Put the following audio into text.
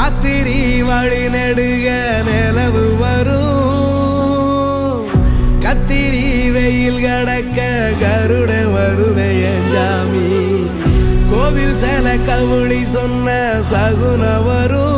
ராத்திரி வழி நெடுக நிலவு வரும் கத்திரி வெயில் கடக்க கருட வருணையன் சாமி கோவில் சில கவுளி சொன்ன சகுன வரும்